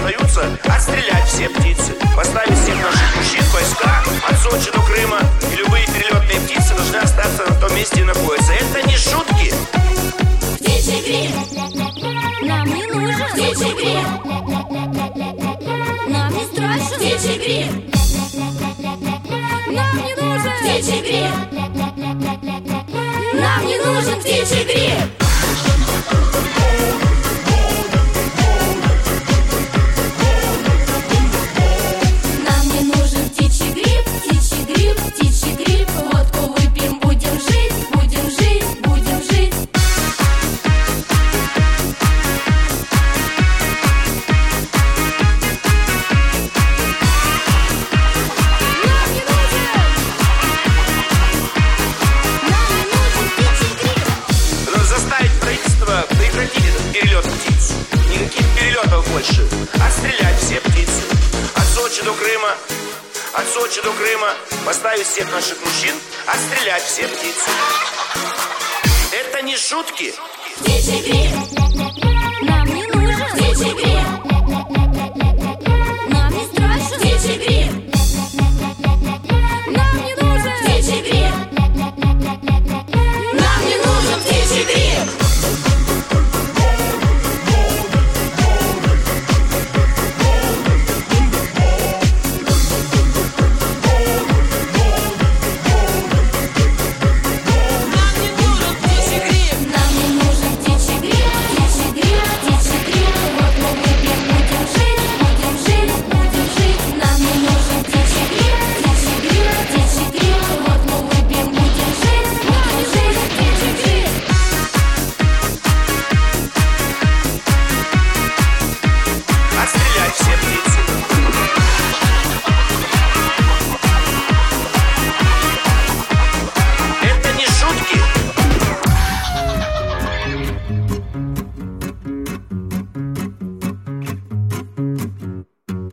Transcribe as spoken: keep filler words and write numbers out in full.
остаются, отстрелять все птицы. Поставить всех наших мужчин в войска от Сочи до Крыма. И любые перелетные птицы должны остаться на том месте и находиться. Это не шутки. Птичий гриль нам не нужен. Птичий гриль нам не страшен. Птичий гриль нам не нужен. Птичий гриль нам не нужен. Птичий гриль. Больше. Отстрелять все птицы от Сочи до Крыма. От Сочи до Крыма. Поставить всех наших мужчин. Отстрелять все птицы. Это не шутки. Птичий гриль нам не нужен. Птичий гриль